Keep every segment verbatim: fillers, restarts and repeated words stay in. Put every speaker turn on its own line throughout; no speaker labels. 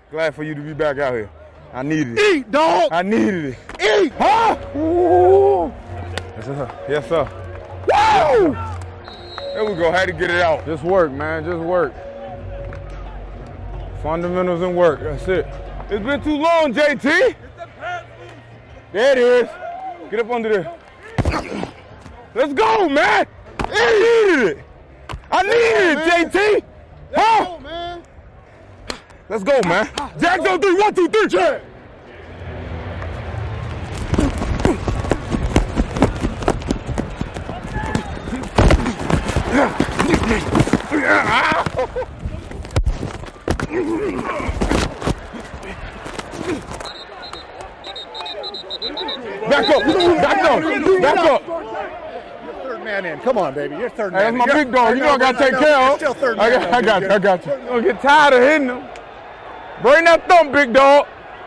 Glad for you to be back out here. I needed it.
Eat, dog.
I needed it.
Eat.
Huh? Ooh. Yes, sir. Yes, sir.
Woo!
There we go. Had to get it out. Just work, man. Just work. Fundamentals and work. That's it. It's been too long, J T. There it is. Get up under there. Let's go, man. I needed it. I needed it, J T. Huh?
Let's go, man.
Let's go, man. Jack on three. One, two, three. Check. Back up. Back up. Back up.
Third man in. Come on, baby. You're third
Hey,
man.
that's my
You're,
big dog. You know I got to take
know,
care
you're
of
still third
him.
man.
I got, I got you. I got you.
You're-
I'm going to get tired of hitting him. Bring that thumb, big dog.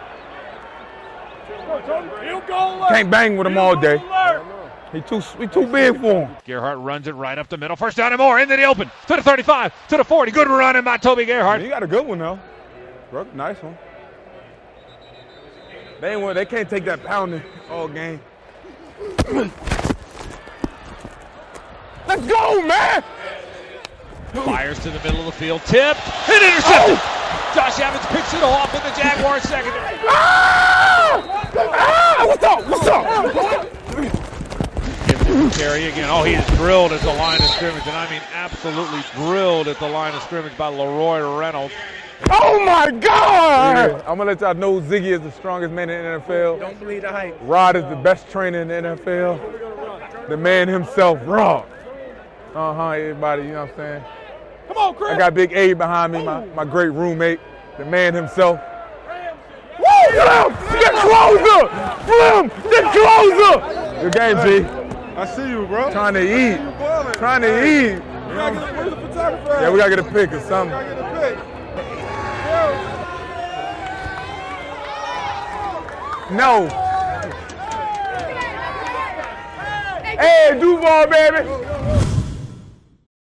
Can't bang with him all day. He too, he too big for him.
Gerhart runs it right up the middle. First down and more into the open. To the thirty-five, to the forty. Good running by Toby Gerhart.
You got a good one, though. Brooke, nice one. They ain't, they can't take that pounding all game. Let's go, man!
Fires to the middle of the field. Tipped and intercepted. Oh! Josh Evans picks it off in the Jaguars secondary.
Ah! Ah! What's up? What's up?
Gives it to Terry again. Oh, he is drilled at the line of scrimmage, and I mean absolutely drilled at the line of scrimmage by Leroy Reynolds.
Oh my God! Yeah, I'm gonna let y'all know Ziggy is the strongest man in the N F L.
Don't believe the hype.
Rod is the best trainer in the N F L. The man himself, Rod. Uh huh, everybody, you know what I'm saying?
Come on, Chris.
I got Big A behind me, my, my great roommate, the man himself. Woo! Slim! Get closer! Slim! Get closer! Good game, G.
I see you, bro.
Trying to eat. Trying to eat.
We gotta get a, where's the photographer?
Yeah, we gotta get a pic or something.
We gotta get a pic.
No. Hey, Duval, baby.